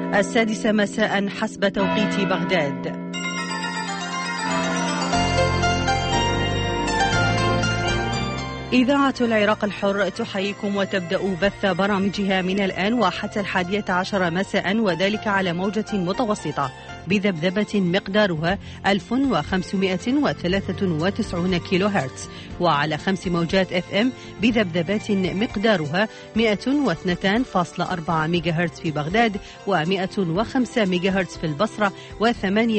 السادسة مساء حسب توقيت بغداد. إذاعة العراق الحر تحييكم وتبدأ بث برامجها من الآن وحتى 11 مساء، وذلك على موجة متوسطة بذبذبة مقدارها 1593 كيلو هرتز، وعلى 5 موجات FM بذبذبات مقدارها 102.4 ميجا هرتز في بغداد، و105 ميجا هرتز في البصرة، و88.4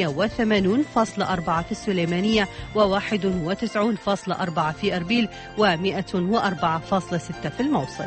في السليمانية، و91.4 في أربيل، و104.6 في الموصل.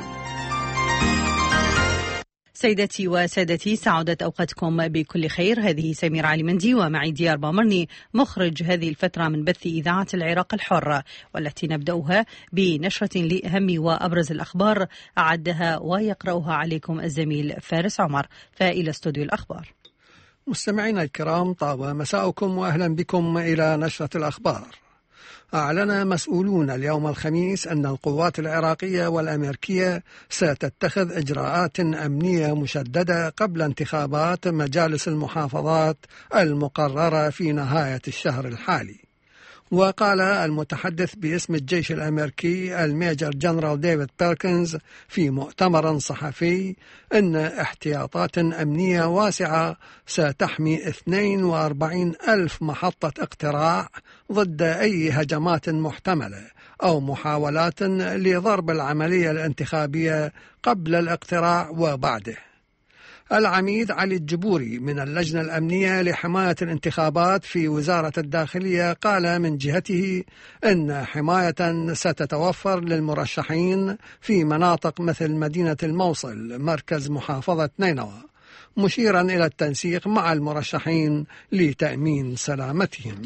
سيدتي وسادتي، سعادت أوقاتكم بكل خير. هذه سمير علي مندي ومعي ديار بامرني مخرج هذه الفترة من بث إذاعة العراق الحر، والتي نبدأها بنشرة لأهم وأبرز الأخبار أعدها ويقرأها عليكم الزميل فارس عمر. فإلى استوديو الأخبار. مستمعينا الكرام، طاب مساءكم وأهلا بكم إلى نشرة الأخبار. أعلن مسؤولون اليوم الخميس أن القوات العراقية والأمريكية ستتخذ إجراءات أمنية مشددة قبل انتخابات مجالس المحافظات المقررة في نهاية الشهر الحالي. وقال المتحدث باسم الجيش الأمريكي الميجر جنرال ديفيد بيركنز في مؤتمر صحفي أن احتياطات أمنية واسعة ستحمي 42 ألف محطة اقتراع ضد أي هجمات محتملة أو محاولات لضرب العملية الانتخابية قبل الاقتراع وبعده. العميد علي الجبوري من اللجنة الأمنية لحماية الانتخابات في وزارة الداخلية قال من جهته أن حماية ستتوفر للمرشحين في مناطق مثل مدينة الموصل مركز محافظة نينوى، مشيرا إلى التنسيق مع المرشحين لتأمين سلامتهم.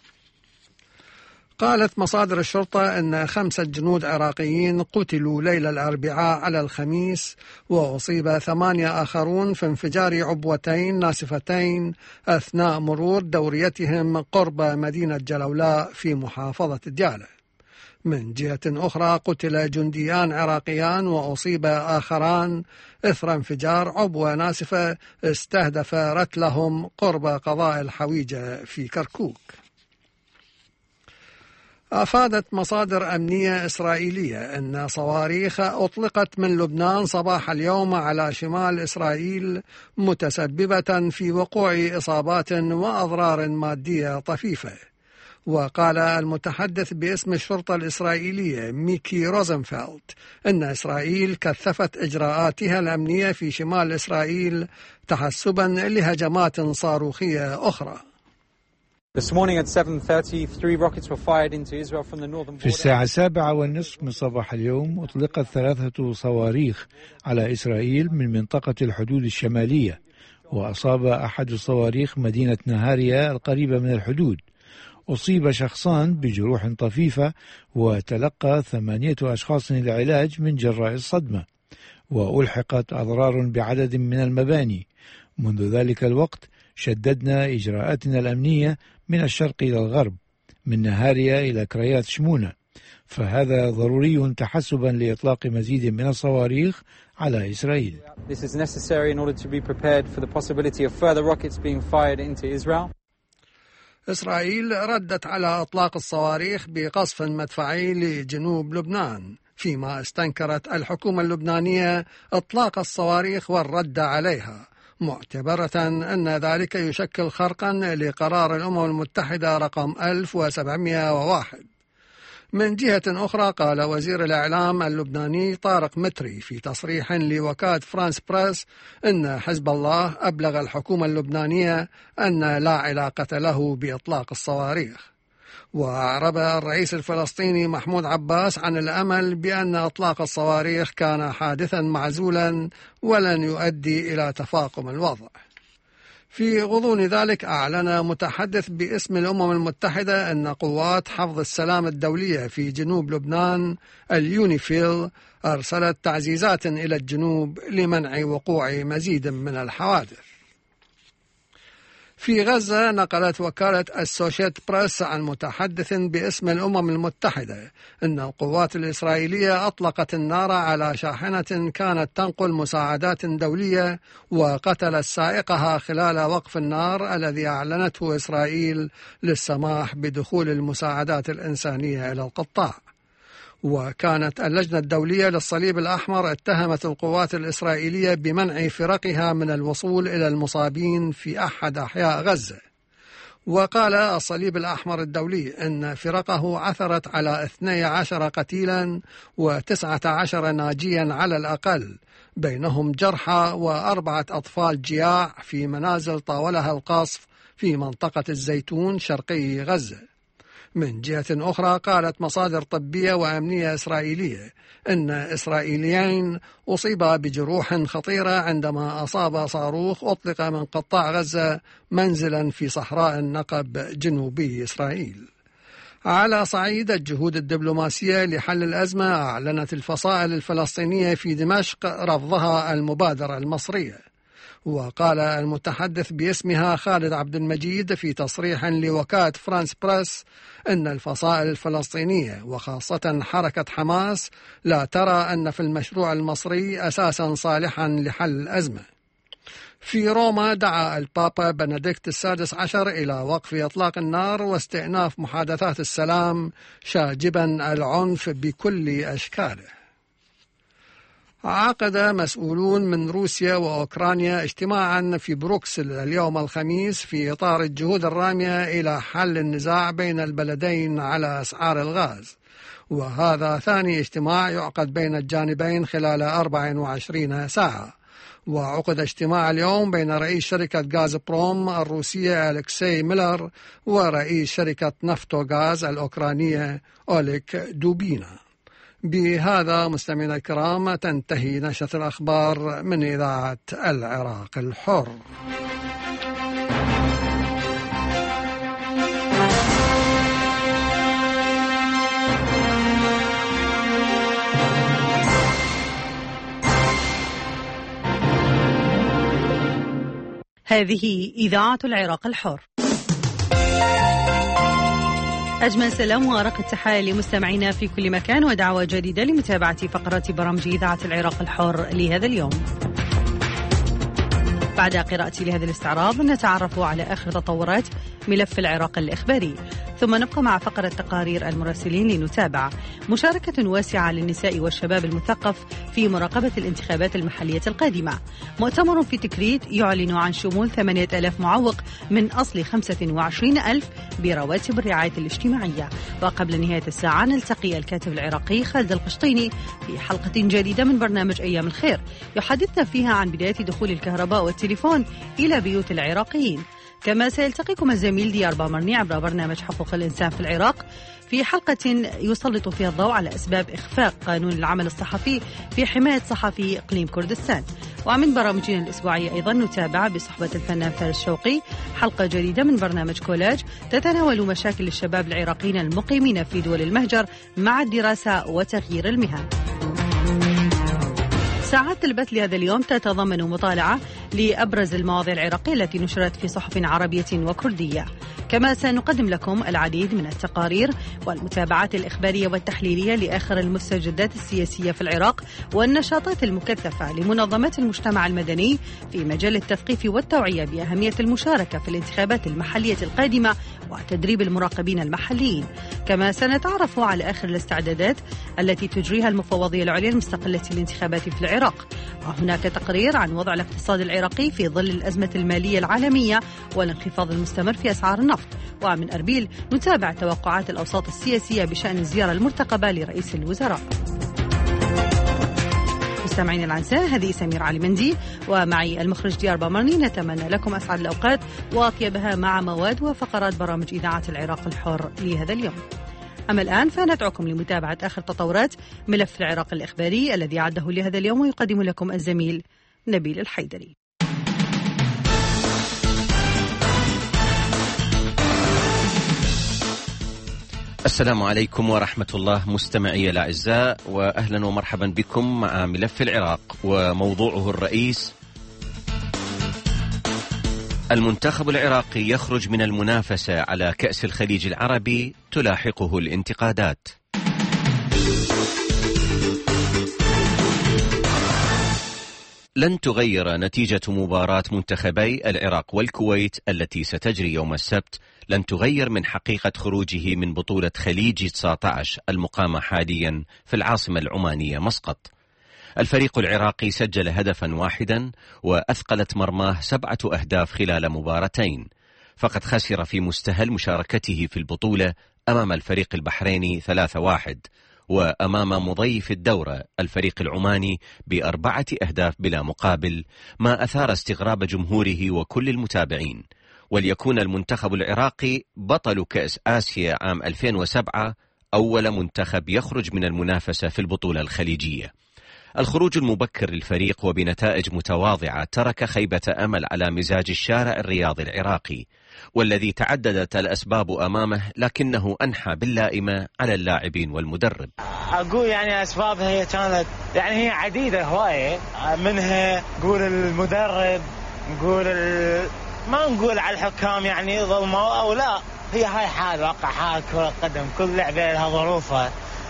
قالت مصادر الشرطة أن 5 جنود عراقيين قتلوا ليلة الأربعاء على الخميس، وأصيب 8 آخرون في انفجار عبوتين ناسفتين أثناء مرور دوريتهم قرب مدينة جلولاء في محافظة ديالى. من جهة أخرى قتل جنديان عراقيان وأصيب آخران إثر انفجار عبوة ناسفة استهدف رتلهم قرب قضاء الحويجة في كركوك. أفادت مصادر أمنية إسرائيلية أن صواريخ أطلقت من لبنان صباح اليوم على شمال إسرائيل متسببة في وقوع إصابات وأضرار مادية طفيفة. وقال المتحدث باسم الشرطة الإسرائيلية ميكي روزنفلد أن إسرائيل كثفت إجراءاتها الأمنية في شمال إسرائيل تحسبا لهجمات صاروخية أخرى. في الساعة 7:30 من صباح اليوم أطلقت 3 صواريخ على إسرائيل من منطقة الحدود الشمالية، وأصاب أحد الصواريخ مدينة نهاريا القريبة من الحدود. أصيب شخصان بجروح طفيفة، وتلقى 8 أشخاص العلاج من جراء الصدمة، وألحقت أضرار بعدد من المباني. منذ ذلك الوقت شددنا إجراءاتنا الأمنية من الشرق إلى الغرب، من نهاريا إلى كريات شمونة، فهذا ضروري تحسبا لإطلاق مزيد من الصواريخ على إسرائيل. إسرائيل ردت على إطلاق الصواريخ بقصف مدفعي لجنوب لبنان، فيما استنكرت الحكومة اللبنانية إطلاق الصواريخ والرد عليها، معتبرة أن ذلك يشكل خرقا لقرار الأمم المتحدة رقم 1701. من جهة أخرى قال وزير الإعلام اللبناني طارق متري في تصريح لوكالة فرانس بريس أن حزب الله أبلغ الحكومة اللبنانية أن لا علاقة له بإطلاق الصواريخ. وأعرب الرئيس الفلسطيني محمود عباس عن الأمل بأن إطلاق الصواريخ كان حادثا معزولا ولن يؤدي إلى تفاقم الوضع. في غضون ذلك أعلن متحدث باسم الأمم المتحدة أن قوات حفظ السلام الدولية في جنوب لبنان اليونيفيل أرسلت تعزيزات إلى الجنوب لمنع وقوع مزيد من الحوادث. في غزة نقلت وكالة السوشيت بريس عن متحدث باسم الأمم المتحدة أن القوات الإسرائيلية أطلقت النار على شاحنة كانت تنقل مساعدات دولية وقتلت سائقها خلال وقف النار الذي أعلنته إسرائيل للسماح بدخول المساعدات الإنسانية إلى القطاع. وكانت اللجنة الدولية للصليب الأحمر اتهمت القوات الإسرائيلية بمنع فرقها من الوصول إلى المصابين في أحد أحياء غزة. وقال الصليب الأحمر الدولي أن فرقه عثرت على 12 قتيلا و19 ناجيا على الأقل، بينهم جرحى و4 أطفال جياع في منازل طاولها القصف في منطقة الزيتون شرقي غزة. من جهة أخرى قالت مصادر طبية وأمنية إسرائيلية أن إسرائيليين أصيبا بجروح خطيرة عندما أصاب صاروخ أطلق من قطاع غزة منزلا في صحراء النقب جنوبي إسرائيل. على صعيد الجهود الدبلوماسية لحل الأزمة، أعلنت الفصائل الفلسطينية في دمشق رفضها المبادرة المصرية. وقال المتحدث باسمها خالد عبد المجيد في تصريح لوكالة فرانس بريس أن الفصائل الفلسطينية وخاصة حركة حماس لا ترى أن في المشروع المصري أساسا صالحا لحل الأزمة. في روما دعا البابا بنديكت XVI إلى وقف إطلاق النار واستئناف محادثات السلام، شاجبا العنف بكل أشكاله. عقد مسؤولون من روسيا وأوكرانيا اجتماعا في بروكسل اليوم الخميس في إطار الجهود الرامية إلى حل النزاع بين البلدين على أسعار الغاز، وهذا ثاني اجتماع يعقد بين الجانبين خلال 24 ساعة. وعقد اجتماع اليوم بين رئيس شركة غاز بروم الروسية ألكسي ميلر ورئيس شركة نفتوغاز الأوكرانية أوليك دوبينا. بهذا مستمعينا الكرام تنتهي نشرة الأخبار من إذاعة العراق الحر. هذه إذاعة العراق الحر. أجمل سلام وأرق التحايا لمستمعينا في كل مكان، ودعوة جديدة لمتابعة فقرات برامج إذاعة العراق الحر لهذا اليوم. بعد قراءتي لهذا الاستعراض نتعرف على آخر تطورات ملف العراق الإخباري، ثم نبقى مع فقرة تقارير المراسلين لنتابع مشاركة واسعة للنساء والشباب المثقف في مراقبة الانتخابات المحلية القادمة، مؤتمر في تكريت يعلن عن شمول 8000 معوق من أصل 25,000 برواتب الرعاية الاجتماعية. وقبل نهاية الساعة نلتقي الكاتب العراقي خالد القشطيني في حلقة جديدة من برنامج أيام الخير يحدثنا فيها عن بداية دخول الكهرباء والتليفون إلى بيوت العراقيين. كما سيلتقيكم الزميل ديار بامرني عبر برنامج حقوق الإنسان في العراق في حلقة يسلط فيها الضوء على أسباب إخفاق قانون العمل الصحفي في حماية صحفي إقليم كردستان. ومن برامجنا الأسبوعية أيضا نتابع بصحبة الفنان فارس شوقي حلقة جديدة من برنامج كولاج تتناول مشاكل الشباب العراقيين المقيمين في دول المهجر مع الدراسة وتغيير المهن. ساعات البث لهذا اليوم تتضمن مطالعة لأبرز المواضيع العراقية التي نشرت في صحف عربية وكردية. كما سنقدم لكم العديد من التقارير والمتابعات الإخبارية والتحليلية لآخر المستجدات السياسية في العراق والنشاطات المكثفة لمنظمات المجتمع المدني في مجال التثقيف والتوعية بأهمية المشاركة في الانتخابات المحلية القادمة وتدريب المراقبين المحليين. كما سنتعرف على آخر الاستعدادات التي تجريها المفوضية العليا المستقلة للانتخابات في العراق. وهناك تقرير عن وضع الاقتصاد العراقي في ظل الأزمة المالية العالمية والانخفاض المستمر في أسعار النفط. ومن أربيل نتابع توقعات الأوساط السياسية بشأن الزيارة المرتقبة لرئيس الوزراء. مستمعين العنساء، هذه سمير علي مندي ومعي المخرج ديار بامرني، نتمنى لكم أسعد الأوقات وأطيبها مع مواد وفقرات برامج إذاعة العراق الحر لهذا اليوم. أما الآن فندعوكم لمتابعة آخر تطورات ملف العراق الإخباري الذي عده لهذا اليوم ويقدم لكم الزميل نبيل الحيدري. السلام عليكم ورحمة الله مستمعي الأعزاء، وأهلا ومرحبا بكم مع ملف العراق وموضوعه الرئيس المنتخب العراقي يخرج من المنافسة على كأس الخليج العربي تلاحقه الانتقادات. لن تغير نتيجة مباراة منتخبي العراق والكويت التي ستجري يوم السبت، لن تغير من حقيقة خروجه من بطولة خليج 19 المقامة حاليا في العاصمة العمانية مسقط. الفريق العراقي سجل هدفا واحدا وأثقلت مرماه 7 أهداف خلال مباراتين، فقد خسر في مستهل مشاركته في البطولة أمام الفريق البحريني 3-1 وأمام مضيف الدورة الفريق العماني ب4 أهداف بلا مقابل، ما أثار استغراب جمهوره وكل المتابعين. وليكون المنتخب العراقي بطل كأس آسيا عام 2007 أول منتخب يخرج من المنافسة في البطولة الخليجية. الخروج المبكر للفريق وبنتائج متواضعة ترك خيبة أمل على مزاج الشارع الرياضي العراقي، والذي تعددت الأسباب أمامه لكنه أنحى باللائمة على اللاعبين والمدرب. أقول يعني أسبابها هي كانت هي عديدة هواية، منها نقول المدرب، ما نقول على الحكام ظلموا أو لا، هي هاي حال واقع حال كرة قدم، كل لعبة لها ظروفها.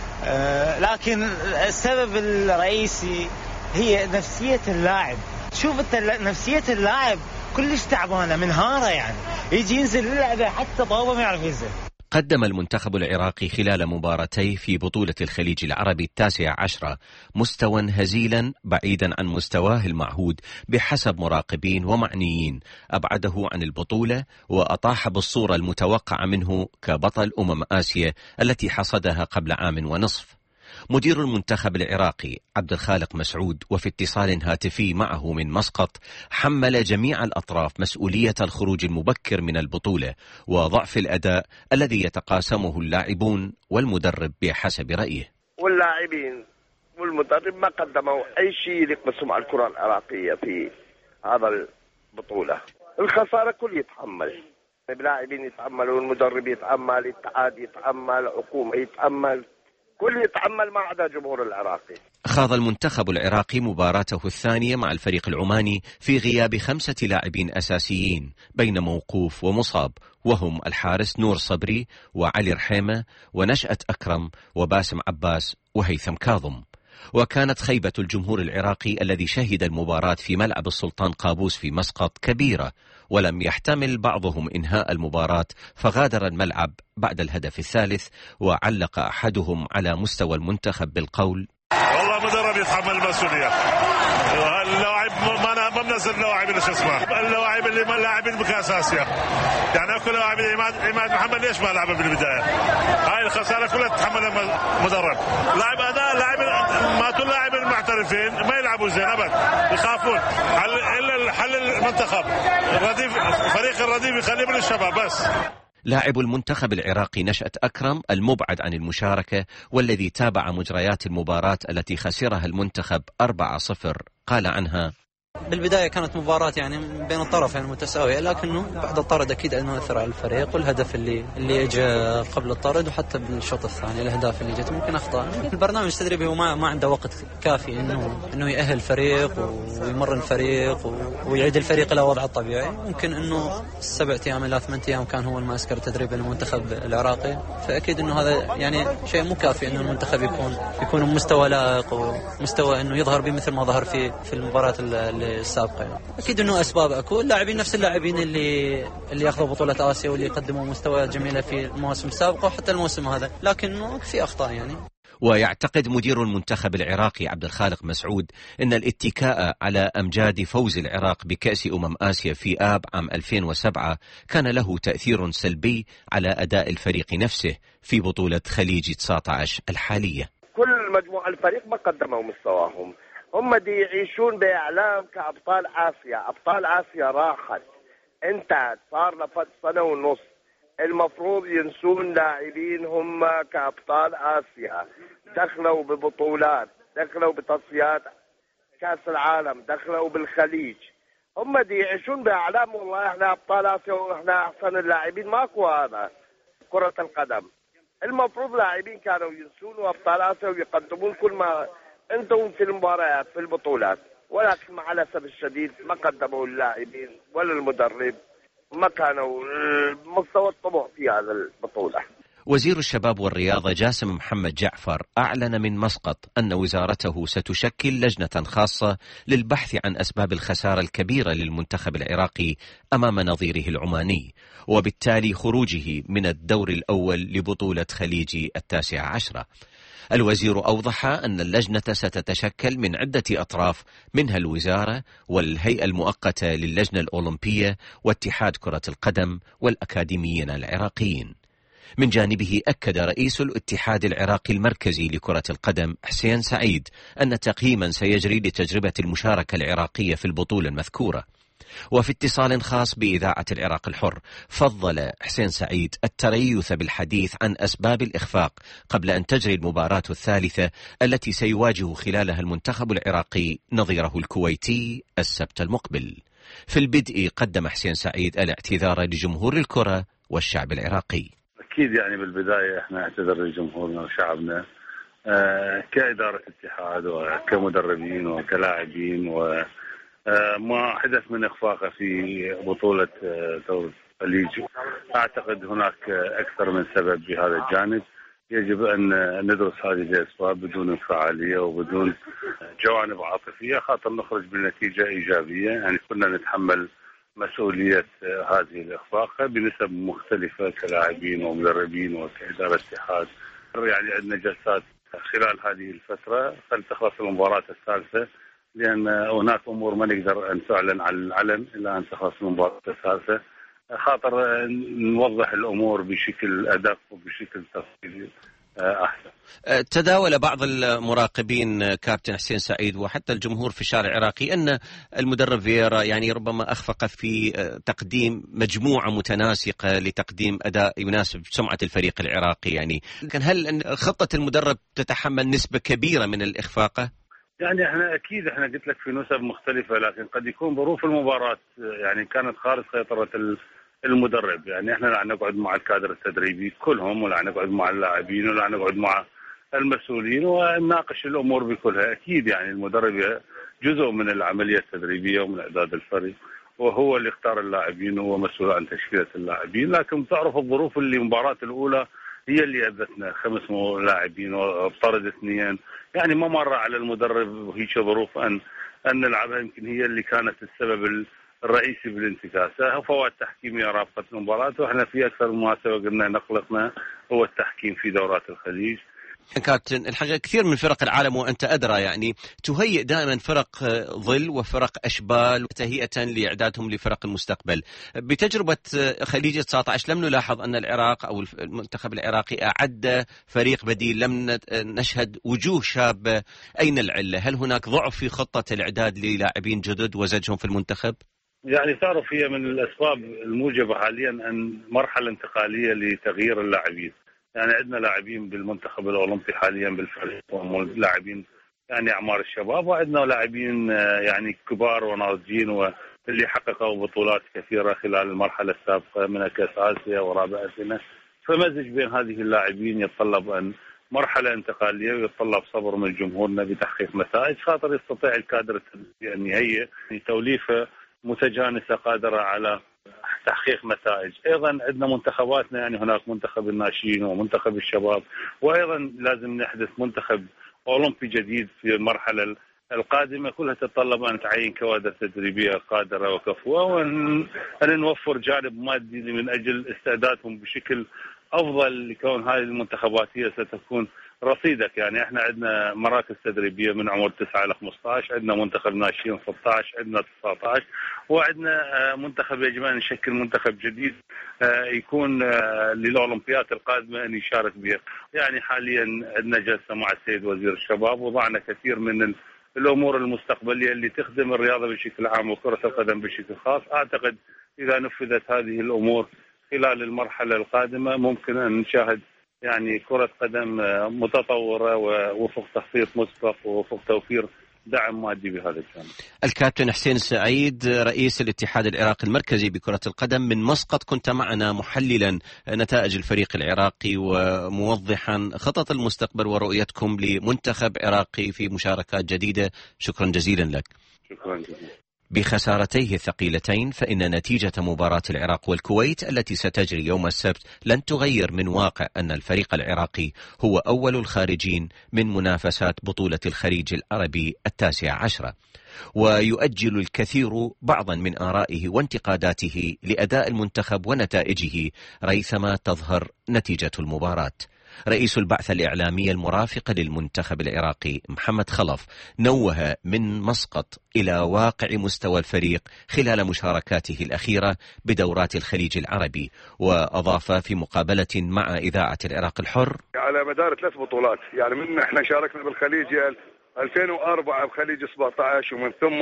لكن السبب الرئيسي هي نفسية اللاعب. شوف انت نفسية اللاعب كلش تعبانة من هارة، يجي ينزل اللعبة حتى طوبة ما يعرف ينزل. قدم المنتخب العراقي خلال مباراتي في بطولة الخليج العربي 19 مستوى هزيلا بعيدا عن مستواه المعهود بحسب مراقبين ومعنيين، أبعده عن البطولة وأطاح بالصورة المتوقعة منه كبطل آسيا التي حصدها قبل عام ونصف. مدير المنتخب العراقي عبد الخالق مسعود وفي اتصال هاتفي معه من مسقط حمل جميع الأطراف مسؤولية الخروج المبكر من البطولة وضعف الأداء الذي يتقاسمه اللاعبون والمدرب بحسب رأيه. واللاعبين والمدرب ما قدموا أي شيء يليق بسمعة الكرة العراقية في هذا البطولة. الخسارة كل يتحمل، اللاعبين يتحملوا، المدرب يتحمل، الاتحاد يتحمل، الحكومة يتحمل، كل يتحمل ما عدا جمهور العراقي. خاض المنتخب العراقي مباراته الثانية مع الفريق العماني في غياب 5 لاعبين أساسيين بين موقوف ومصاب، وهم الحارس نور صبري وعلي رحيمة ونشأة أكرم وباسم عباس وهيثم كاظم. وكانت خيبة الجمهور العراقي الذي شهد المباراة في ملعب السلطان قابوس في مسقط كبيرة، ولم يحتمل بعضهم إنهاء المباراة فغادر الملعب بعد الهدف الثالث. وعلق أحدهم على مستوى المنتخب بالقول: والله مدرب يتحمل المسؤولية، اللاعب ما منزل لاعب اللي اسمه اللاعب اللي ما لاعبين بكاس آسيا، اكو لاعب عماد محمد ليش ما لعبه بالبداية؟ هاي الخسارة كلها تتحملها مدرب. لاعب أداء ما كل لاعب المحترفين ما يلعبوا زين أبد، يخافون. إلا حل المنتخب فريق الرديف يخليه من الشباب بس. لاعب المنتخب العراقي نشأة أكرم المبعد عن المشاركة والذي تابع مجريات المباراة التي خسرها المنتخب 4-0 قال عنها: بالبداية كانت مباراة بين الطرفين متساوية، لكنه بعد الطرد أكيد أنه أثر على الفريق، والهدف اللي اجى قبل الطرد وحتى بالشوط الثاني الأهداف اللي جت ممكن أخطاء. البرنامج التدريبي هو ما عنده وقت كافي إنه يأهل فريق ويمرن فريق ويعيد الفريق إلى وضعه الطبيعي. ممكن إنه 7 أيام إلى 8 أيام كان هو المعسكر التدريبي للمنتخب العراقي، فأكيد إنه هذا شيء مو كافي إنه المنتخب يكون مستوى لائق ومستوى إنه يظهر بمثل ما ظهر في المباراة السابقة. أكيد إنه أسباب أكو اللاعبين نفس اللاعبين اللي يأخذوا بطولة آسيا واللي يقدموا مستويات جميلة في المواسم السابقة وحتى الموسم هذا، لكنه في أخطاء ويعتقد مدير المنتخب العراقي عبد الخالق مسعود أن الاتكاء على أمجاد فوز العراق بكأس آسيا في آب عام 2007 كان له تأثير سلبي على أداء الفريق نفسه في بطولة خليج 19 الحالية. كل مجموعة الفريق ما قدموا مستواهم، هم دي يعيشون بإعلام كأبطال آسيا. أبطال آسيا راحت، انتهت، صار لفت سنة ونص. المفروض ينسون لاعبين هم كأبطال آسيا، دخلوا ببطولات، دخلوا بتصفيات كأس العالم، دخلوا بالخليج. هم دي يعيشون بإعلام والله احنا أبطال آسيا واحنا أحسن اللاعبين. ماكو هذا كرة القدم. المفروض لاعبين كانوا ينسون أبطال آسيا ويقدمون كل ما عندهم في المباريات في البطولات، ولكن مع الأسف الشديد ما قدموا اللاعبين ولا المدرب ما كانوا مستوى الطموح في هذا البطولة. وزير الشباب والرياضة جاسم محمد جعفر أعلن من مسقط أن وزارته ستشكل لجنة خاصة للبحث عن أسباب الخسارة الكبيرة للمنتخب العراقي أمام نظيره العماني، وبالتالي خروجه من الدور الأول لبطولة خليج 19. الوزير أوضح أن اللجنة ستتشكل من عدة أطراف، منها الوزارة والهيئة المؤقتة للجنة الأولمبية واتحاد كرة القدم والأكاديميين العراقيين. من جانبه أكد رئيس الاتحاد العراقي المركزي لكرة القدم حسين سعيد أن تقييما سيجري لتجربة المشاركة العراقية في البطولة المذكورة. وفي اتصال خاص بإذاعة العراق الحر فضل حسين سعيد التريث بالحديث عن أسباب الإخفاق قبل أن تجري المباراة الثالثة التي سيواجه خلالها المنتخب العراقي نظيره الكويتي السبت المقبل. في البدء قدم حسين سعيد الاعتذار لجمهور الكرة والشعب العراقي. أكيد يعني بالبداية احنا نعتذر لجمهورنا وشعبنا كإدارة اتحاد وكمدربين وكلاعبين، وما حدث من إخفاق في بطولة دوري الخليج. أعتقد هناك أكثر من سبب بهذا الجانب، يجب أن ندرس هذه الأسباب بدون انفعالية وبدون جوانب عاطفية خاطر نخرج بنتيجة إيجابية. يعني كنا نتحمل مسؤولية هذه الإخفاق بنسب مختلفة كلاعبين ومدربين وكإدارة اتحاد. يعني عندنا جلسات خلال هذه الفترة فلتخلص المباراة الثالثة، لأن هناك أمور ما نقدر أن تعلن على العلن إلا أن تخلص المباراة الثالثة، خاطر نوضح الأمور بشكل أدق وبشكل تفصيلي أحسن. تداول بعض المراقبين كابتن حسين سعيد وحتى الجمهور في الشارع العراقي أن المدرب فييرا يعني ربما أخفق في تقديم مجموعة متناسقة لتقديم أداء يناسب سمعة الفريق العراقي. يعني لكن هل خطة المدرب تتحمل نسبة كبيرة من الإخفاق؟ يعني احنا قلت لك في نسب مختلفة، لكن قد يكون ظروف المباراة يعني كانت خارج سيطرة المدرب. يعني احنا لا نقعد مع الكادر التدريبي كلهم، ولا نقعد مع اللاعبين، ولا نقعد مع المسؤولين ونناقش الامور بكلها. اكيد يعني المدرب جزء من العملية التدريبية ومن اعداد الفريق، وهو اللي اختار اللاعبين وهو مسؤول عن تشكيلة اللاعبين. لكن تعرف الظروف اللي المباراة الاولى هي اللي أذتنا 5 لاعبين وافترض 2، يعني ما مر على المدرب هيك ظروف أن نلعبها، يمكن هي اللي كانت السبب الرئيسي بالانتكاسة. فوات تحكيمية رابطة المباراة، وإحنا في أكثر مناسبة قلنا نقلقنا هو التحكيم في دورات الخليج. كابتن الحقيقة كثير من فرق العالم وأنت أدرى يعني تهيئ دائما فرق ظل وفرق أشبال تهيئة لإعدادهم لفرق المستقبل. بتجربة خليج 19 لم نلاحظ أن العراق أو المنتخب العراقي أعد فريق بديل، لم نشهد وجوه شابة. أين العلة؟ هل هناك ضعف في خطة الإعداد للاعبين جدد وزجهم في المنتخب؟ يعني تعرف هي من الأسباب الموجبة حاليا أن مرحلة انتقالية لتغيير اللاعبين. يعني عندنا لاعبين بالمنتخب الأولمبي حاليا بالفريق ولاعبين يعني أعمار الشباب، وعندنا لاعبين يعني كبار وناضجين واللي حققوا بطولات كثيرة خلال المرحلة السابقة من كأس آسيا ورابع آسيا. فمزج بين هذه اللاعبين يتطلب أن مرحلة انتقالية ويتطلب صبر من جمهورنا بتحقيق نتائج خاطر يستطيع الكادر التدريبي أن يهيئ توليفة متجانسة قادرة على تحقيق نتائج. أيضا عندنا منتخباتنا، يعني هناك منتخب الناشئين ومنتخب الشباب، وأيضا لازم نحدث منتخب أولمبي جديد في المرحلة القادمة. كلها تتطلب أن تعين كوادر تدريبية قادرة وكفؤة، وأن نوفر جانب مادي من أجل استعدادهم بشكل أفضل لكون هذه المنتخبات هي ستكون رصيدك. يعني احنا عندنا مراكز تدريبيه من عمر 9 إلى 15، عندنا منتخب ناشئين 16، عندنا 19، وعندنا منتخب يجب ان نشكل منتخب جديد يكون للاولمبياد القادمه ان يشارك بها. يعني حاليا عندنا جلسه مع السيد وزير الشباب، وضعنا كثير من الامور المستقبليه اللي تخدم الرياضه بشكل عام وكره القدم بشكل خاص. اعتقد اذا نفذت هذه الامور خلال المرحله القادمه ممكن ان نشاهد يعني كرة قدم متطورة ووفق تخطيط مسبق ووفق توفير دعم مادي بهذا الجانب. الكابتن حسين سعيد رئيس الاتحاد العراقي المركزي بكرة القدم من مسقط، كنت معنا محللا نتائج الفريق العراقي وموضحا خطط المستقبل ورؤيتكم لمنتخب عراقي في مشاركات جديدة. شكرا جزيلا لك. شكرا جزيلا. بخسارتيه الثقيلتين فإن نتيجة مباراة العراق والكويت التي ستجري يوم السبت لن تغير من واقع أن الفريق العراقي هو أول الخارجين من منافسات بطولة الخليج العربي 19. ويؤجل الكثير بعضا من آرائه وانتقاداته لأداء المنتخب ونتائجه ريثما تظهر نتيجة المباراة. رئيس البعثة الإعلامية المرافقة للمنتخب العراقي محمد خلف نوه من مسقط إلى واقع مستوى الفريق خلال مشاركاته الأخيرة بدورات الخليج العربي، وأضاف في مقابلة مع إذاعة العراق الحر: على مدار 3 بطولات، يعني من احنا شاركنا بالخليج 2004 بخليج 17، ومن ثم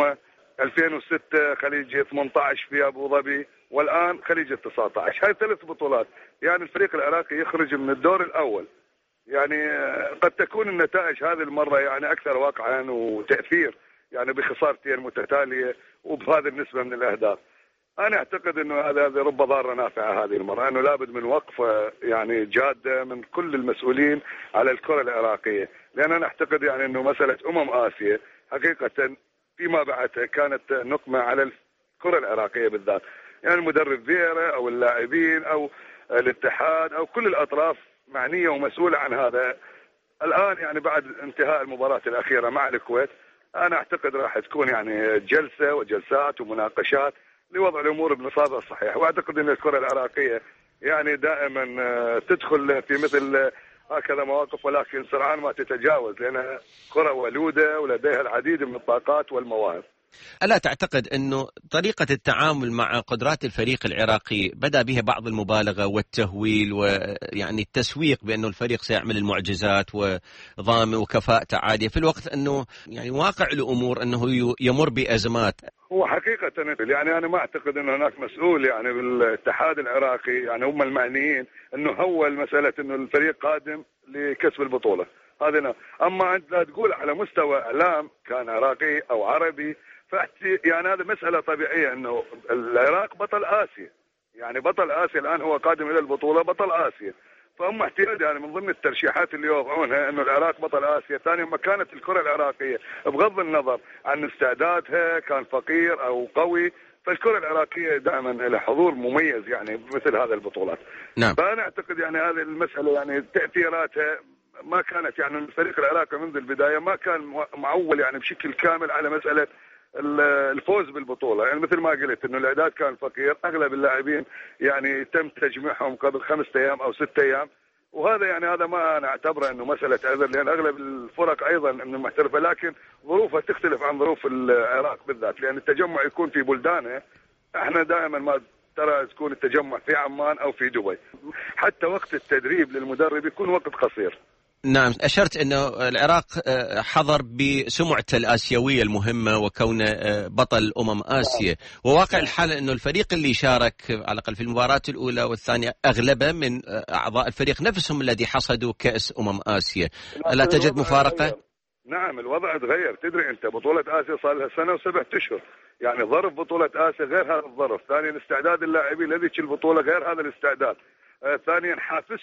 2006 خليج 18 في أبو ظبي، والآن خليج 19. هاي 3 بطولات، يعني الفريق العراقي يخرج من الدور الأول. يعني قد تكون النتائج هذه المرة يعني أكثر واقعا وتأثير، يعني بخسارتين متتالية وبهذه النسبة من الأهداف. أنا أعتقد أنه هذا رب ضارة نافعة هذه المرة، أنه لابد من وقفة يعني جادة من كل المسؤولين على الكرة العراقية، لأن أنا أعتقد يعني أنه مسألة آسيا حقيقة فيما بعد كانت نقمة على الكرة العراقية بالذات، يعني المدرب فييرا أو اللاعبين أو الاتحاد أو كل الأطراف معنية ومسؤولة عن هذا. الآن يعني بعد انتهاء المباراة الأخيرة مع الكويت، أنا أعتقد راح تكون يعني جلسة وجلسات ومناقشات لوضع الأمور بنصابها الصحيح. وأعتقد أن الكرة العراقية يعني دائما تدخل في مثل هكذا مواقف، ولكن سرعان ما تتجاوز، لأنها كرة ولودة ولديها العديد من الطاقات والمواهب. ألا تعتقد أنه طريقة التعامل مع قدرات الفريق العراقي بدأ بها بعض المبالغة والتهويل ويعني التسويق بأنه الفريق سيعمل المعجزات وضامن وكفاءته عالية، في الوقت أنه يعني واقع الأمور أنه يمر بأزمات؟ هو حقيقة يعني أنا ما أعتقد أن هناك مسؤول يعني بالاتحاد العراقي، يعني هم المعنيين أنه هول مسألة أنه الفريق قادم لكسب البطولة هذا. أما أنت لا تقول على مستوى إعلام كان عراقي أو عربي، يعني هذا مسألة طبيعية أنه العراق بطل آسيا، يعني بطل آسيا الآن هو قادم إلى البطولة بطل آسيا، فهم احتياج يعني من ضمن الترشيحات اللي يوضعونها أنه العراق بطل آسيا. ثانيا ما كانت الكرة العراقية بغض النظر عن استعدادها كان فقير أو قوي، فالكرة العراقية دائما لها حضور مميز يعني مثل هذه البطولات. نعم. فأنا أعتقد يعني هذه المسألة يعني تأثيراتها ما كانت، يعني الفريق العراقي منذ البداية ما كان معول يعني بشكل كامل على مسألة الفوز بالبطولة. يعني مثل ما قلت انه الاعداد كان فقير، اغلب اللاعبين يعني تم تجميعهم قبل 5 أيام او 6 أيام، وهذا يعني هذا ما انا اعتبره انه مسألة عذر، لان اغلب الفرق ايضا من المحترفة، لكن ظروفها تختلف عن ظروف العراق بالذات، لان التجمع يكون في بلدانه. احنا دائما ما ترى تكون التجمع في عمان او في دبي، حتى وقت التدريب للمدرب يكون وقت قصير. نعم، أشرت أنه العراق حضر بسمعته الآسيوية المهمة وكونه بطل آسيا، وواقع الحال أنه الفريق اللي شارك على الأقل في المباراة الأولى والثانية أغلبه من أعضاء الفريق نفسهم الذي حصدوا كأس آسيا. لا توجد مفارقة؟ نعم، الوضع تغير. تدري أنت بطولة آسيا صار لها 1 و7 أشهر، يعني ظرف بطولة آسيا غير هذا الظرف. ثانيا استعداد اللاعبين لذيك البطولة غير هذا الاستعداد. ثانيا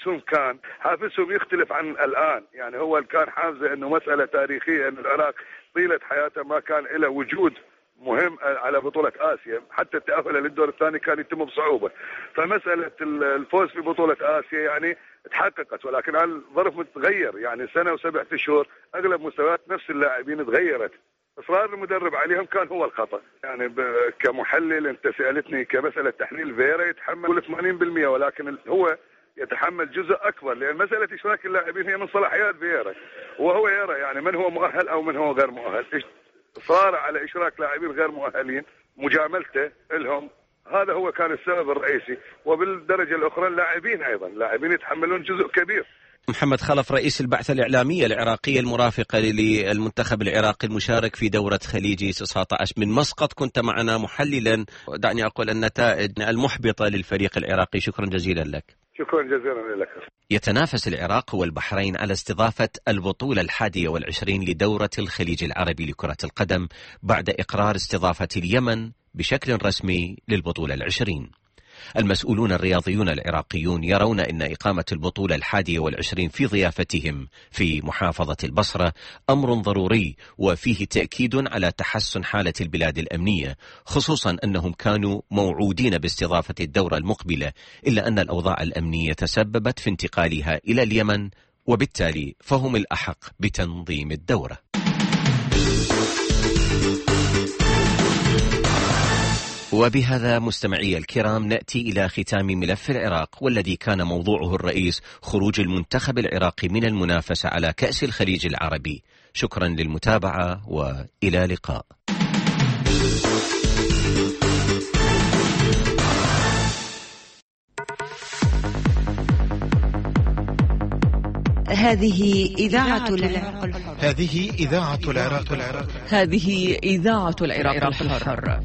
حافزهم يختلف عن الآن، يعني هو كان حافزه أنه مسألة تاريخية، أن العراق طيلة حياته ما كان له وجود مهم على بطولة آسيا، حتى التأهل للدور الثاني كان يتم بصعوبة. فمسألة الفوز في بطولة آسيا يعني تحققت، ولكن الظرف متغير، يعني 1 و7 أشهر أغلب مستويات نفس اللاعبين تغيرت. إصرار المدرب عليهم كان هو الخطأ. يعني كمحلل أنت سألتني كمسألة تحليل فييرا يتحمل 80%، ولكن هو يتحمل جزء أكبر، لأن مسألة إشراك اللاعبين هي من صلاحيات فييرا، وهو يرى يعني من هو مؤهل أو من هو غير مؤهل. إصراره على إشراك لاعبين غير مؤهلين، مجاملته لهم، هذا هو كان السبب الرئيسي. وبالدرجة الأخرى اللاعبين أيضا يتحملون جزء كبير. محمد خلف رئيس البعثة الإعلامية العراقية المرافقة للمنتخب العراقي المشارك في دورة خليجي 19 من مسقط، كنت معنا محللا دعني أقول النتائج المحبطة للفريق العراقي. شكرا جزيلا لك. شكرا جزيلا لك. يتنافس العراق والبحرين على استضافة البطولة 21 لدورة الخليج العربي لكرة القدم بعد إقرار استضافة اليمن بشكل رسمي للبطولة 20. المسؤولون الرياضيون العراقيون يرون أن إقامة البطولة 21 في ضيافتهم في محافظة البصرة أمر ضروري، وفيه تأكيد على تحسن حالة البلاد الأمنية، خصوصا أنهم كانوا موعودين باستضافة الدورة المقبلة، إلا أن الأوضاع الأمنية تسببت في انتقالها إلى اليمن، وبالتالي فهم الأحق بتنظيم الدورة. وبهذا مستمعي الكرام نأتي إلى ختام ملف العراق، والذي كان موضوعه الرئيس خروج المنتخب العراقي من المنافسة على كأس الخليج العربي. شكرا للمتابعة وإلى اللقاء. هذه إذاعة العراق الحر. هذه إذاعة العراق الحر. هذه إذاعة العراق الحر.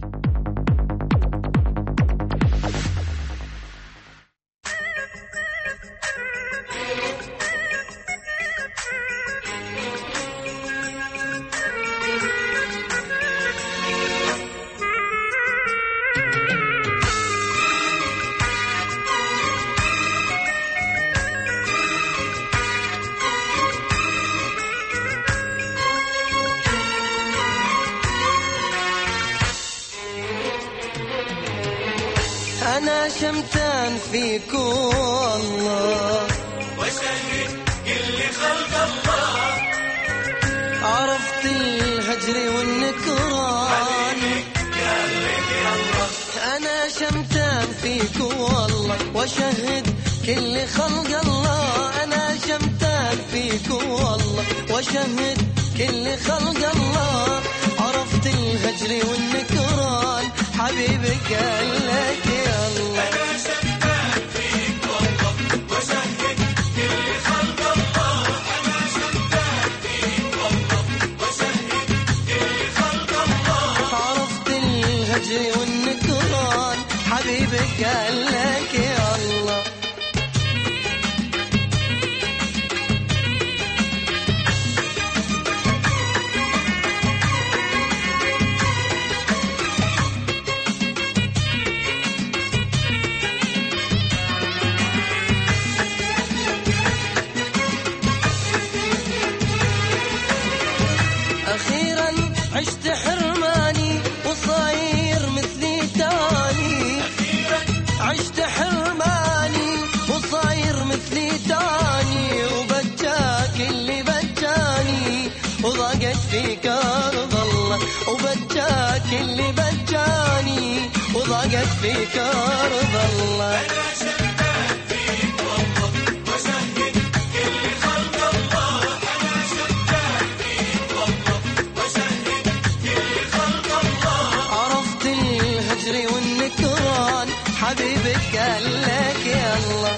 أنا شمتان فيك والله وشهد كل خلق الله، عرفت الهجر والنكران يا الله. أنا شمتان فيك والله وشهد كل خلق الله، أنا شمتان فيك والله وشهد كل خلق الله، عرفت الهجر والنكران حبيبك قال لك يا الله. أنا شمتان فيك والله وشهد كل خلق الله، أنا شمتان فيك والله وشهد كل خلق الله، عرفت الهجر والنكران حبيبك قال لك يا الله. أخيرا عشت حرماني وصاير مثلي تاني، أخيرا عشت حرماني وصاير مثلي تاني، وبجاك اللي بجاني وضاقت فيك أرض الله، وبجاك اللي بجاني وضاقت فيك أرض الله. أنا شمتان فيك والله وشهد كل خلق الله، أنا شمتان فيك والله وشهد كل خلق الله، عرفت الهجر والنكران حبيبك قال لك يا الله.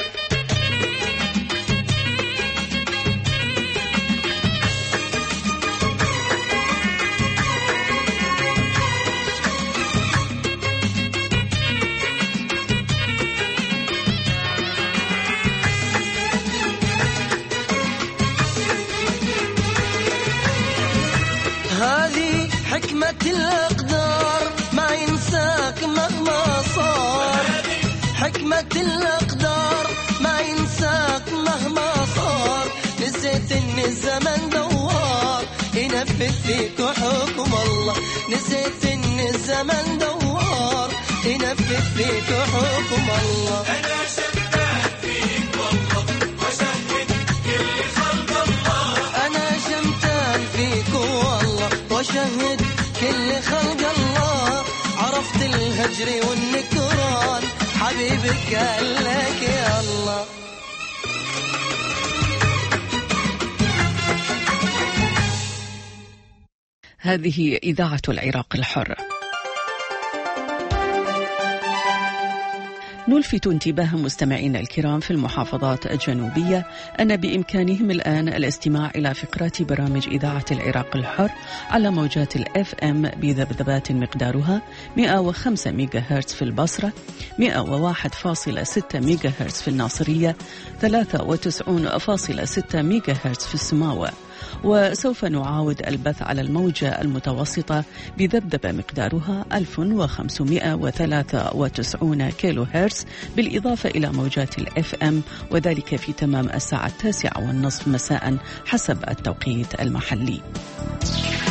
هذه حكمة الأقدار ما ينساك مهما صار، حكمة الأقدار ما ينساك مهما صار، نسيت إن الزمن دوار ينفذ فيك حكم الله، نسيت إن الزمن دوار ينفذ فيك حكم الله. أنا شمتان فيك والله وشهد كل خلق الله، أنا شمتان فيك والله وشهد كل خلق الله، عرفت الهجر والنكران حبيبك قال لك يا الله. هذه إذاعة العراق الحر. نلفت انتباه مستمعينا الكرام في المحافظات الجنوبية أن بإمكانهم الآن الاستماع إلى فقرات برامج إذاعة العراق الحر على موجات الFM بذبذبات مقدارها 105 ميجا هرتز في البصرة، 101.6 ميجا هرتز في الناصرية، 93.6 ميجا هرتز في السماوة، وسوف نعاود البث على الموجة المتوسطة بذبذبة مقدارها 1593 كيلو هرتز، بالإضافة إلى موجات الFM، وذلك في تمام الساعة 9:30 مساء حسب التوقيت المحلي.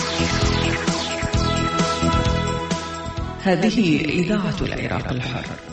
هذه إذاعة العراق الحر.